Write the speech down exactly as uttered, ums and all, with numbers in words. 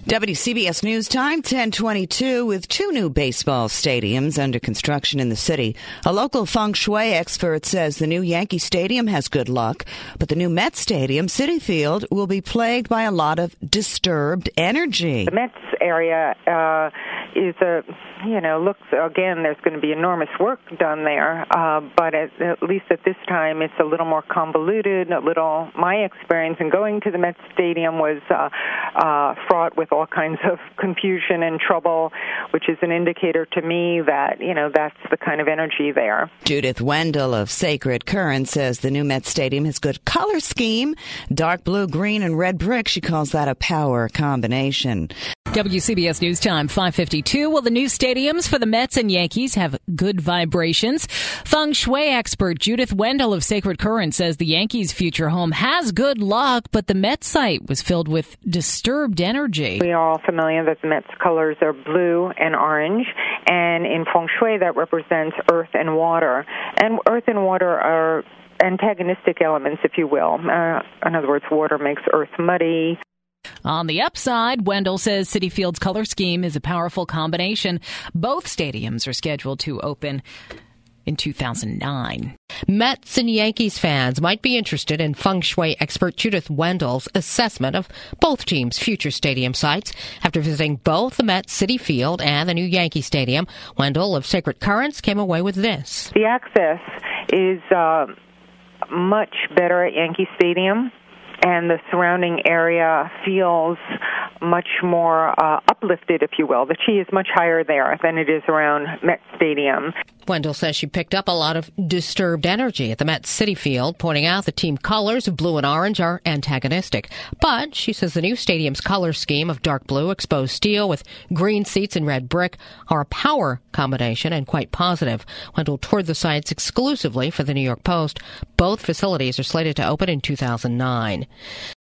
W C B S News Time, ten twenty-two, with two new baseball stadiums under construction in the city. A local feng shui expert says the new Yankee Stadium has good luck, but the new Mets Stadium, Citi Field, will be plagued by a lot of disturbed energy. The Mets area uh, is a, you know, looks, again, there's going to be enormous work done there, uh, but at, at least at this time it's a little more convoluted, a little, my experience in going to the Mets Stadium was uh, uh, fraught with all kinds of confusion and trouble, which is an indicator to me that, you know, that's the kind of energy there. Judith Wendell of Sacred Current says the new Mets Stadium has good color scheme. Dark blue, green, and red brick. She calls that a power combination. W C B S News Time, five fifty-two. Well, the new stadiums for the Mets and Yankees have good vibrations. Feng shui expert Judith Wendell of Sacred Current says the Yankees' future home has good luck, but the Mets site was filled with disturbed energy. We are all familiar that the Mets colors are blue and orange, and in Feng Shui that represents earth and water. And earth and water are antagonistic elements, if you will. Uh, in other words, water makes earth muddy. On the upside, Wendell says Citi Field's color scheme is a powerful combination. Both stadiums are scheduled to open in two thousand nine. Mets and Yankees fans might be interested in feng shui expert Judith Wendell's assessment of both teams' future stadium sites. After visiting both the Mets Citi Field and the new Yankee Stadium, Wendell of Sacred Currents came away with this. The access is uh, much better at Yankee Stadium, and the surrounding area feels much more uh, uplifted, if you will. The chi is much higher there than it is around Met Stadium. Wendell says she picked up a lot of disturbed energy at the Mets Citi Field, pointing out the team colors of blue and orange are antagonistic. But she says the new stadium's color scheme of dark blue, exposed steel with green seats and red brick are a power combination and quite positive. Wendell toured the sites exclusively for the New York Post. Both facilities are slated to open in two thousand nine.